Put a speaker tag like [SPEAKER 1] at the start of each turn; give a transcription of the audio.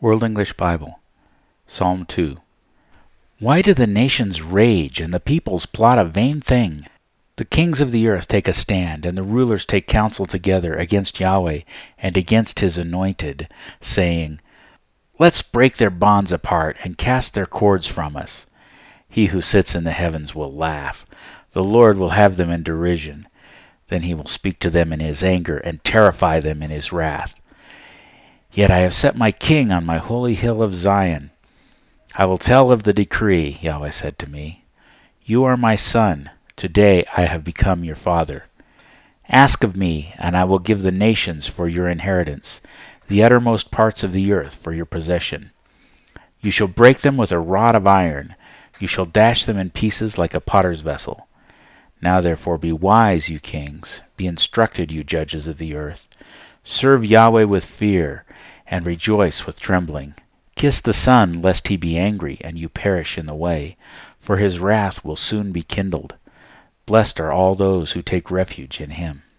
[SPEAKER 1] World English Bible, Psalm 2. Why do the nations rage and the peoples plot a vain thing? The kings of the earth take a stand, and the rulers take counsel together against Yahweh and against his anointed, saying, Let's break their bonds apart and cast their cords from us. He who sits in the heavens will laugh. The Lord will have them in derision. Then he will speak to them in his anger and terrify them in his wrath. Yet I have set my king on my holy hill of Zion. I will tell of the decree, Yahweh said to me. You are my son. Today I have become your father. Ask of me, and I will give the nations for your inheritance, the uttermost parts of the earth for your possession. You shall break them with a rod of iron. You shall dash them in pieces like a potter's vessel. Now therefore be wise, you kings. Be instructed, you judges of the earth. Serve Yahweh with fear, and rejoice with trembling. Kiss the Son, lest he be angry, and you perish in the way, for his wrath will soon be kindled. Blessed are all those who take refuge in him.